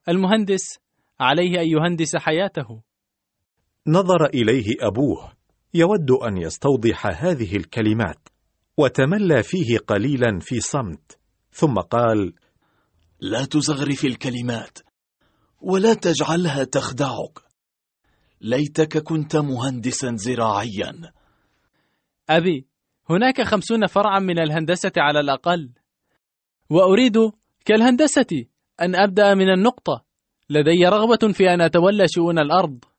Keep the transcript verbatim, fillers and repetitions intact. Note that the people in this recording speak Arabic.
المهندس عليه أن يهندس حياته. نظر إليه أبوه يود أن يستوضح هذه الكلمات، وتملى فيه قليلا في صمت، ثم قال: لا تزغرف الكلمات ولا تجعلها تخدعك. ليتك كنت مهندسا زراعيا. أبي، هناك خمسون فرعا من الهندسة على الأقل، وأريد كالهندسة أن أبدأ من النقطة. لدي رغبة في أن أتولى شؤون الأرض.